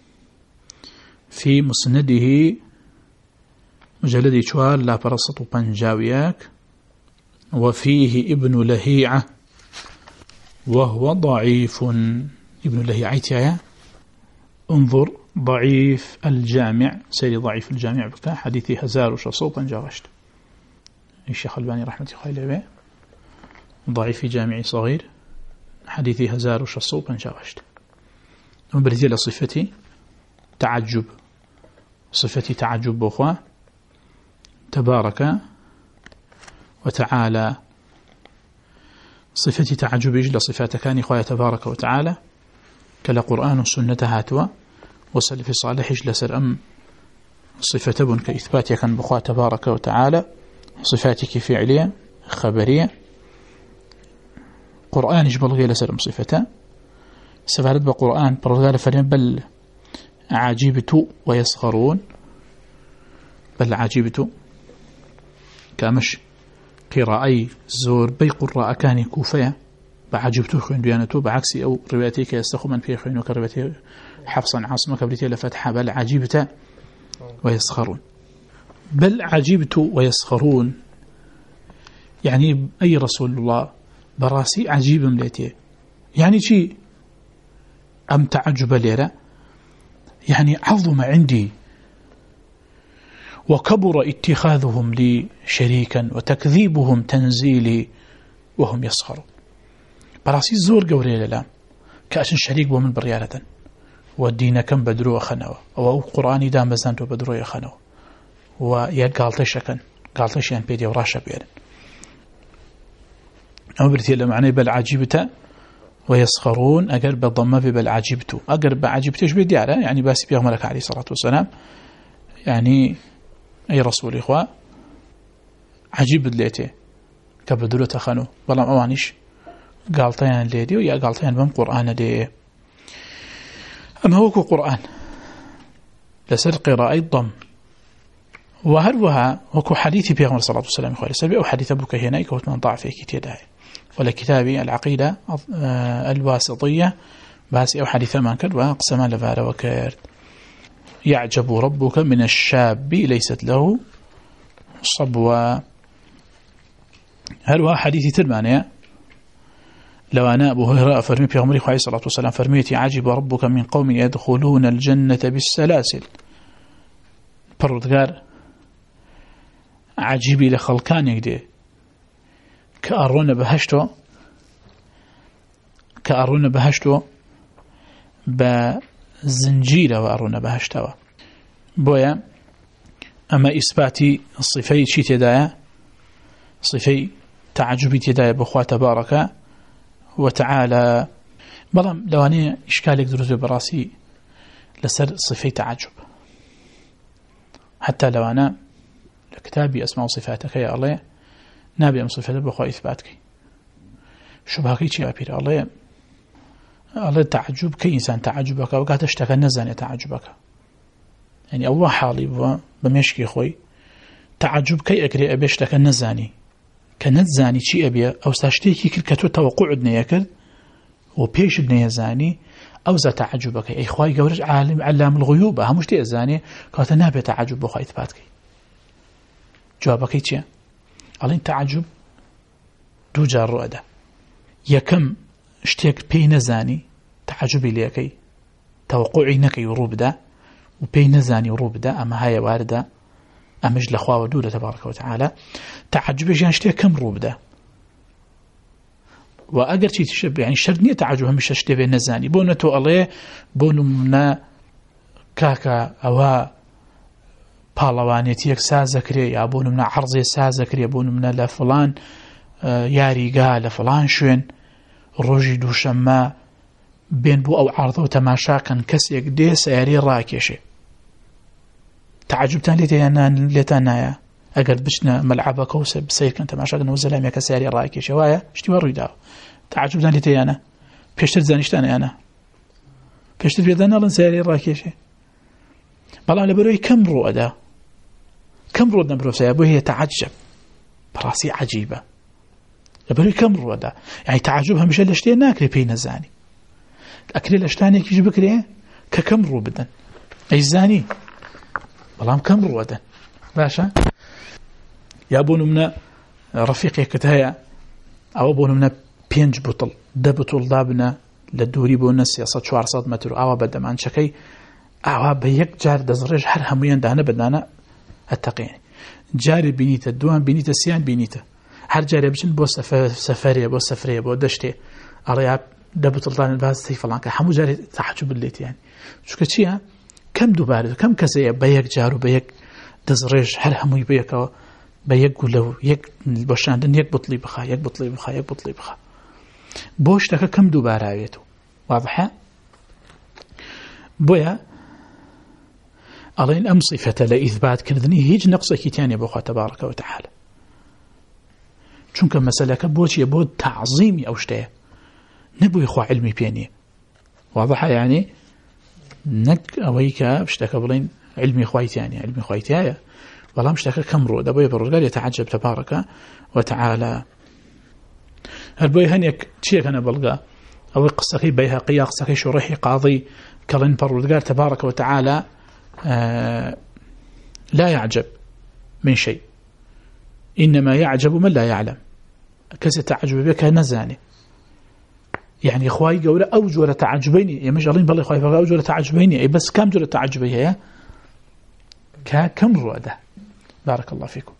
Speaker 1: في مسنده مجلد شوال لا فرصة بنجاوياك وفيه ابن لهيعة وهو ضعيف ابن لهيعة انظر ضعيف الجامع سيري ضعيف الجامع بك حديثي هزار وشصوطا جاوشت الشيخ الباني رحمة الله عليه ضعيف جامعي صغير حديثي هزار وشصوطا جاوشت وبرزي لصفتي تعجب صفتي تعجب بأخوة تبارك وتعالى صفتي تعجب إجل صفات كان إخوة تبارك وتعالى كلا قرآن السنة هاتوا وسلف صالح إجل سر أم صفة بن كإثبات كان بأخوة تبارك وتعالى صفاتك فعلية خبرية قرآن إجبال غير سر أم صفة سفارت بقرآن برغال فرين بل عجيبت ويسخرون بل عجيبت كامش قراءي زور بي قراء كان كوفية بعجبته خين ديانته بعكس أو روايتك يستخو من في خينك روايتي حفصا عاصمة كبريتي لفتحة بل عجيبت ويسخرون بل عجيبت ويسخرون يعني أي رسول الله براسي عجيب مليتي يعني شيء أم تعجب ليرة يعني عظم عندي وكبر اتخاذهم لي شريكا وتكذيبهم تنزيلي وهم يسخرون براسي زور قوري للام كأشن شريك بومن بريالة والدين كم بدرو خنوه أو قرآني دام بزانتو بدرو يخنوه ويا قالتش كان قالتش يعني بيدي وراشة بيرن أما برتي لمعنى بل عجيبته ويسخرون أقرب بالضمة بل عجبته أقرب عجبتش بدي على يعني باسي بيغمرك عليه الصلاة والسلام يعني أي رسول إخوة عجيب دليته كبدلو تخنو والله أوانيش قالتين ليدي ويا قالتين بم قرآن دي أما هو قرآن لسر قراءة ضم وهروها هو حديث بيغمر صلى الله عليه وسلم إخوة لسر أو حديث أبوك هنا يكوت من ضعف كتير ولا كتابي العقيدة الواسطية بس أو حديث ما كرد وقسم لفار وكرد يعجب ربك من الشاب ليست له صبوة. هل هو حديث ترمانية لو أنا أبو هريرة فرمي في عمره عليه الصلاة والسلام فرميتي عجب ربك من قوم يدخلون الجنة بالسلاسل پروردگار عجيبي لخلقان يقدي كأرون بهشتو كأرون بهشتو بزنجيرة وأرون بهشتو بويا أما إثباتي الصفي شي تدايا صفي تعجبي تدايا بخوة تبارك وتعالى بلام لو أنا إشكالك دروز براسي لسر صفي تعجب حتى لو أنا لكتابي أسماء صفاتك يا الله نابي أم صفاتك بخوة إثباتك شبهكي شيء أبير الله الله تعجب كي إنسان تعجبك وقات اشتكى نزان تعجبك يعني أول حالي بمشكي خوي تعجب كي أكري أبي اشتكى نزاني كنزاني شيء أبي أو ساشتيكي كتو توقع دنياكر وبيش دنيا أو ذا تعجبك أي خواي جورج عالم علام الغيوب همش تي أزاني كات نابي تعجب بخوي إثباتك جوابك إيش قال إن تعجب دو جار رؤدة يكم اشتيك بين زاني تعجبي ليكي توقعي نكي روب ده وبين زاني روب ده أما هاي واردة أمج لخوا ودودة تبارك وتعالى تعجبي جان اشتيك كم روب ده وأجر شيء تشبه يعني شرنية تعجبها مش اشتبه نزاني بونتو الله بونو منا كاكا أو باڵەوانێتیەک سازەکرێ یا بۆ نمونە عەرزێ سازەکرێ بۆ نمونە لە فڵان یاریگا لە فڵان شوێن ڕۆژی دووشەممە بێن بۆ ئەو عەرزە و تەماشاکەن کەسێک دێ سەیارەی ڕاکێشێ تعجبتان لێتان نایە ئەگەر بچنە مەلعەبەکە و بسیرکەن تەماشاکەن و زەلامێکە سەیارەی ڕاکێشێ وایە شتی وە ڕوویداوە تعجبتان لێتیانە پێشتر زانیشتانیانە پێشتر پێدان ناڵن سەیارەی ڕاکێشێ بەڵام لەبەرەوەی کەم ڕۆئەدا كم رودنا بروسيا بو هي تعجب براسي عجيبة لبري كم رودا يعني تعجبها مش الاشتيا ناكري بين الزاني أكل الاشتاني كيجي بكري ككم رو بدن أي زاني والله كم رودا باشا يا بونو من رفيقي كتايا أو بونو من بينج بطل ده بطل دابنا للدوري بونا سياسة شوار صد متر أو بدأ عن شكي أو بيك جار دزرج هر هميان دهنا بدنا التقيني جاري بنيته الدوان بنيته سيان بنيته هر جاري بجن بو سفرية بو سفرية بو دشتي أرياب دبت الطان الباز سي فلان كحمو جاري تعجب الليت يعني شو كتشيها كم دوباره كم كسي بيك جارو بيك دزريج هر همو بيك بيك قولو يك باشاندن يك بطلي بخا يك بطلي بخا يك بطلي بخا بوش تكا كم دوباره عيتو واضحة بويا ألين أم صفة لإثبات كردني هيج نقص كتاني بخوا تبارك وتعالى چونك مسألة كبوش يبود تعظيمي أو شتايا نبو يخوا علمي بياني واضحة يعني نك أويكا بشتاك بلين علمي خوايتاني علمي خوايتايا والله مشتاك كم رو دبوي برقال يتعجب تبارك وتعالى هالبوي هنيك تشيك أنا بلقى أو قصكي بيها قيا قصكي شرحي قاضي كلين برقال تبارك وتعالى آه لا يعجب من شيء إنما يعجب من لا يعلم كسي تعجب بك نزاني يعني إخوائي قولة أوجه تعجبيني يا مجالين بالله إخوائي أوجه تعجبيني أي بس كم جولة تعجبيها كم رؤده بارك الله فيكم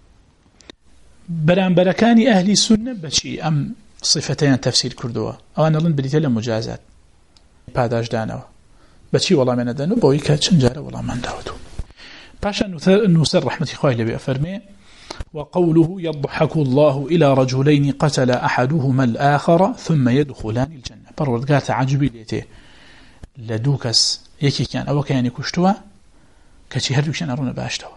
Speaker 1: بران بركاني أهلي سنة بشي أم صفتين تفسير كردوة أو أنا لن بديت لهم مجازات باداش دانوا بشي والله من دانو بوي كاتشن جارة والله من داودو باشا نوسر رحمة إخوائي لبي أفرمي وقوله يضحك الله إلى رجلين قتل أحدهما الآخر ثم يدخلان الجنة بروردگار تعجبي ليته لدوكس يكي كان أو كان يكشتوا كشي هردوكشان أرونا باشتوا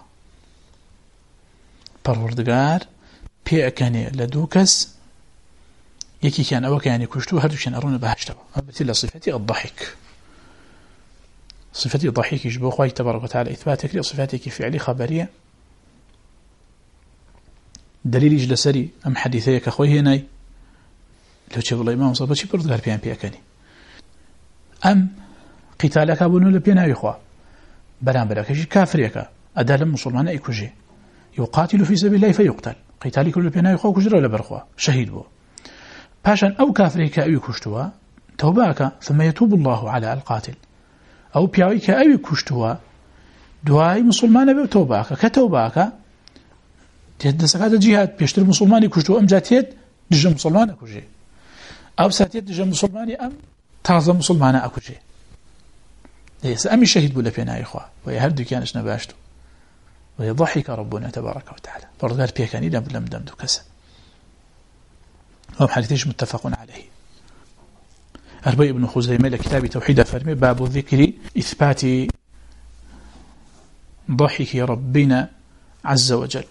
Speaker 1: بروردگار بيع كان لدوكس يكي كان أو كان يكشتوا هردوكشان أرونا باشتوا أبتلا صفتي الضحك صفتي الضحك يجبو خواهي تبارك وتعالى إثباتك لصفاتك فعلي خبرية دليل جلسري أم حديثيك أخوي هناي لو تشوف الله إمام صبر شيء برد قال بيان بيأكني أم قتالك أبونو لبينا يخوا بلان بلاكش كافريك أدال المسلمان يكوجي يقاتل في سبيل الله فيقتل قتالك لبينا يخوا كجرا ولا برخوا شهيد بو باشان أو كافريك أو يكشتوا توباك ثم يتوب الله على القاتل أو بياويك أو يكشتوا دعاء مسلمان بتوباك كتوباك تهدسك هذا جهاد بيشتري مسلمان يكشتوا أم جاتيت دجا مسلمان أكوجي أو ساتيت دجا مسلمان أم تازم مسلمان أكوجي ليس أمي شهيد بولا بينا يا إخوة ويهردو كانش نباشتو ويضحك ربنا تبارك وتعالى فرد قال بيكاني لم لم دمدو كسا هم حديثيش متفق عليه أربي ابن خزيمة لكتاب توحيد فرمي باب الذكر إثبات ضحك ربنا عز وجل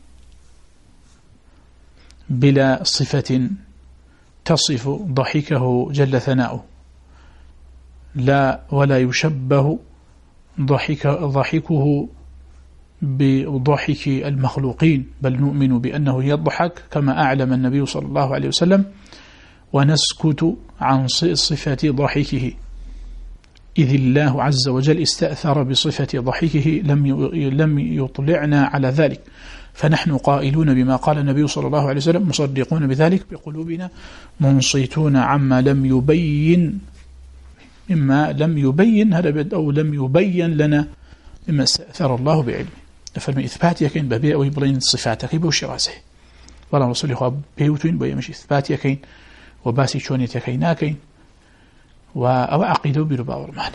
Speaker 1: بلا صفة تصف ضحكه جل ثناؤه لا ولا يشبه ضحك ضحكه بضحك المخلوقين بل نؤمن بأنه يضحك كما أعلم النبي صلى الله عليه وسلم ونسكت عن صفة ضحكه إذ الله عز وجل استأثر بصفة ضحكه لم لم يطلعنا على ذلك فنحن قائلون بما قال النبي صلى الله عليه وسلم مصدقون بذلك بقلوبنا منصتون عما لم يبين مما لم يبين هذا أو لم يبين لنا مما استأثر الله بعلمه فمن إثبات يكين ببيع ويبرين صفاتك بوش راسه ولا رسول الله بيوتين بيمش إثبات يكين وباسي شونية يكيناكين وأو عقيدة بربا ورمانة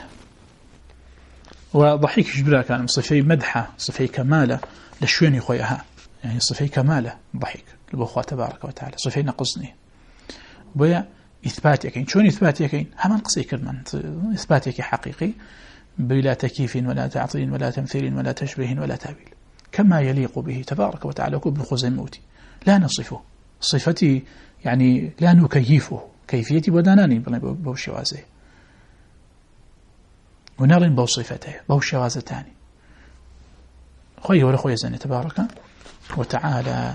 Speaker 1: وضحيك جبرا كان صفي مدحة صفي كمالة لشوين يخويها يعني صفي كمالة ضحيك لبخوة تبارك وتعالى صفي نقصني بيا إثبات يكين شون إثبات يكين همان قصي كرمان إثبات يكي حقيقي بلا تكييف ولا تعطيل ولا تمثيل ولا تشبيه ولا تأويل كما يليق به تبارك وتعالى كابن خزيموتي لا نصفه صفتي يعني لا نكيفه كيفيتي بداناني بوشي وازه ونرين بوصفته بوشي وازتاني خوي ولا خوي زاني تبارك وتعالى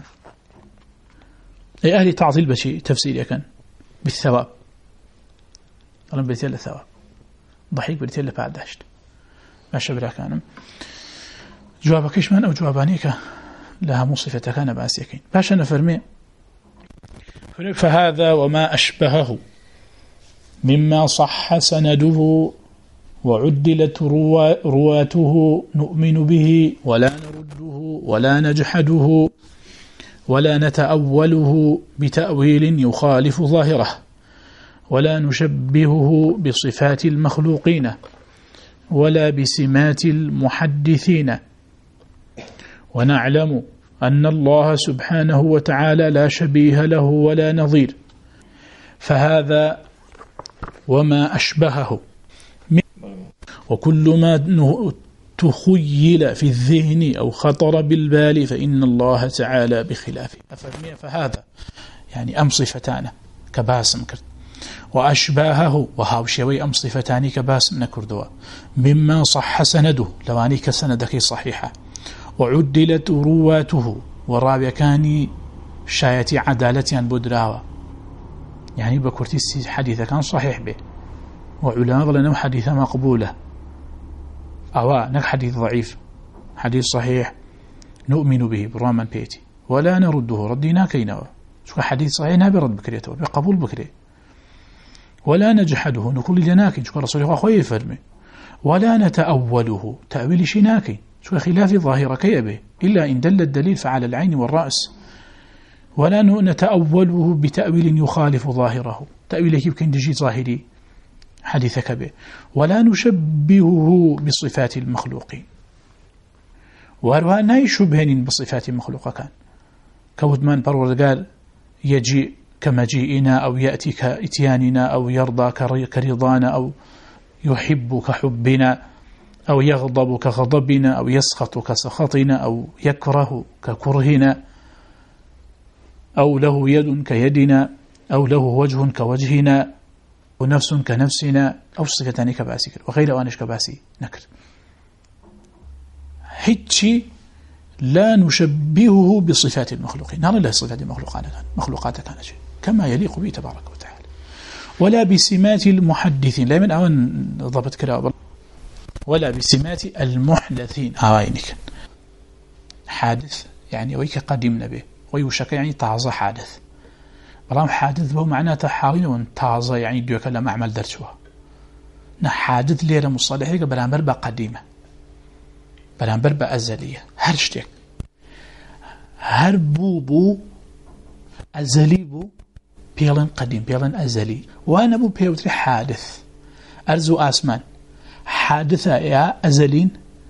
Speaker 1: أي أهل تعطيل بشي تفسير يكن بالثواب أنا بيتيل الثواب ضحيك بيتيل بعد داشت ما شبرا كانم جوابك إيش من أو جوابانيك لها مصفة كان باسيكين باشا نفرمي فهذا وما أشبهه مما صح سنده وعدلت رواته نؤمن به ولا نرده ولا نجحده ولا نتأوله بتأويل يخالف ظاهره ولا نشبهه بصفات المخلوقين ولا بسمات المحدثين ونعلم أن الله سبحانه وتعالى لا شبيه له ولا نظير فهذا وما أشبهه وكل ما تخيل في الذهن أو خطر بالبال فإن الله تعالى بخلافه فهذا يعني أم صفتان كباسم كرد وأشباهه وهاو شوي أم صفتان كباسم نكردوا مما صح سنده لواني كسندك صحيحة وعدلت رواته والرابع كان شايتي عدالتي عن بدراوة يعني بكرتي حديثة كان صحيح به وعلماء لنا حديثة مقبولة أو نك حديث ضعيف حديث صحيح نؤمن به براما بيتي ولا نرده ردنا كينوا شو حديث صحيح نبي رد بكريته بقبول بكري ولا نجحده نقول لناكن شو رسول الله خوي فرمي ولا نتأوله تأويل شناكي شو خلاف ظاهر كيبه إلا إن دل الدليل فعلى العين والرأس ولا نتأوله بتأويل يخالف ظاهره تأويله يمكن تجي ظاهري حديثك به ولا نشبهه بصفات المخلوقين وهو ناي شبهن بصفات المخلوق كان كودمان برورقال يجي كمجيئنا أو يأتي كإتياننا أو يرضى كرضانا أو يحب كحبنا أو يغضب كغضبنا أو يسخط كسخطنا أو يكره ككرهنا أو له يد كيدنا أو له وجه كوجهنا ونفس كنفسنا أو صفتان كباسي وغير وانش كباسي نكر حتى لا نشبهه بصفات المخلوقين نرى له صفات المخلوقات مخلوقات كانت كما يليق به تبارك وتعالى ولا بسمات المحدثين لا من أون ضبط كده ولا بسمات المحدثين هاينك حادث يعني ويك قديم نبي ويوشك يعني تعظى حادث بلام حادث هو معناته حاولون تعظى يعني ديوك لما أعمل درسوها حادث ليرة مصطلحي بلام بربا قديمة بلام بربا أزلية هرشتك هربو بو أزلي بو بيلن قديم بيلن أزلي وأنا بو بيوتري حادث أرزو آسمان حادثة يا أزلين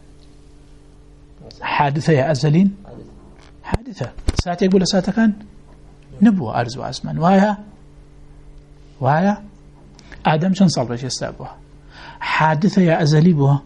Speaker 1: حادثة يا أزلين حادثة ساعتي يقول ساعتها كان نبوة أرزو آسمان ويا ويا آدم شن صلبة يستابوها حادثة يا أزلي بوها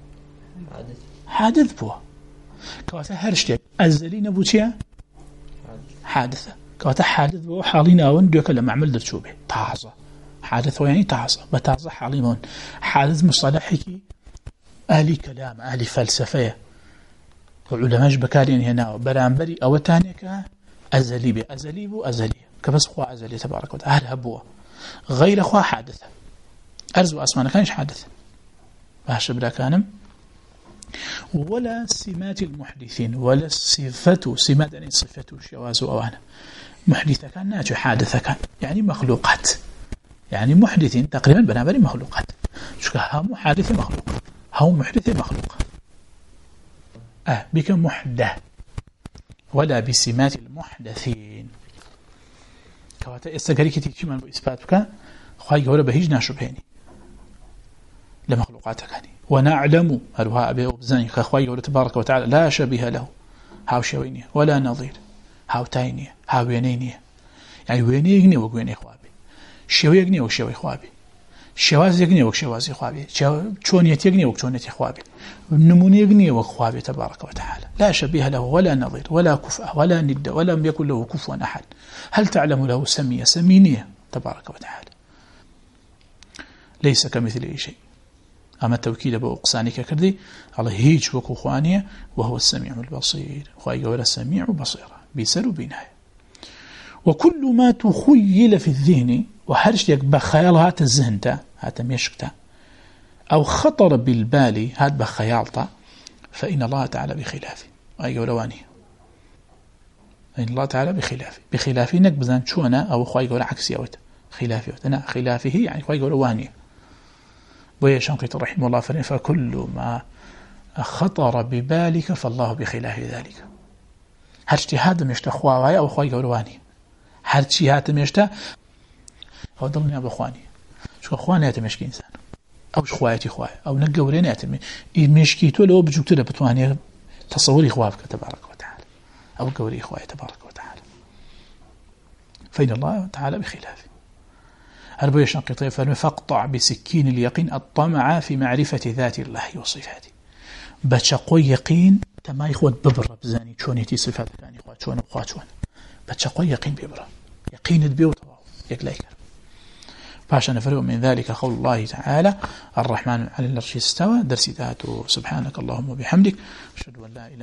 Speaker 1: حادث بوها كواتا هرشتك أزلي نبو تيا حادثة كواتا حادث بوها حالين أون ديوك لما عمل درشوبه تعظى حادث يعني تعظى بتعظى حاليمون حادث مصطلحي أهلي كلام أهلي فلسفة وعلماء بكارين هنا برامبري أو تانيك أزلي بي أزلي بو أزلي كبس خوا أزلي تبارك وتعالى أهل هبوه غير خوا حادثة أرز وأسمان كانش حادثة باش بلا كانم ولا سمات المحدثين ولا صفة سمات يعني صفة شواز أوانا محدثة كان ناجح حادثة كان يعني مخلوقات يعني محدثين تقريبا بنابري مخلوقات شو هم حادث مخلوق هم محدث مخلوق اه بك محدث ولا بسمات المحدثين كواتا استقريك تيجي من إثباتك خواهي قولا بهيج ناشبهيني لمخلوقاتك يعني ونعلم هلوها أبي وبزاني خواهي قولا تبارك وتعالى لا شبيه له هاو شويني ولا نظير هاو تايني هاو وينيني يعني ويني يغني وقويني خوابي شوي يغني وشوي خوابي شواز يغني وشوازي خوابي چونيت يغني وچونيت خوابي نمون يغني وخوابي تبارك وتعالى لا شبيه له ولا نظير ولا كفء ولا ند ولا يكن له كفوا أحد هل تعلم له سمية سمينية تبارك وتعالى ليس كمثله شيء أما التوكيد بأقسانك كردي الله هيج وكوخوانية وهو السميع البصير وهي ولا السميع بصيرا بيسر وبينها وكل ما تخيل في الذهن وحرش لك بخيال هات الذهن تا هات ميشكتا أو خطر بالبال هات بخيالتا فإن الله تعالى بخلافه أي ولواني فإن الله تعالى بخلافه بخلافه إنك بزان شونا أو خواهي قول عكسي أوت خلافه أنا خلافه يعني خواهي قول واني ويا شنقيط رحمه الله فكل ما خطر ببالك فالله بخلاف ذلك هرشتي هذا مشتا خواهي أو خواهي قول واني هرشي هذا مشتا أو ضلني أبو خواني شو خواني هذا مشكي إنسان أو شخوايتي خواي أو نجورين هذا مشكي تولو بجوكتله بتواني تصوري خوابك تبارك وتعالى أو جوري خواي تبارك وتعالى فإن الله تعالى بخلافه أربو يشنقي فقطع بسكين اليقين الطمع في معرفة ذات الله وصفاته بتشقو يقين تما يخوت ببرة بزاني شونيتي صفات يعني خوات شون وخوات شون بتشقو يقين ببرة يقين البيوت يكلايك فعشان نفرق من ذلك قول الله تعالى الرحمن على العرش استوى درس ذاته سبحانك اللهم وبحمدك أشهد أن لا إله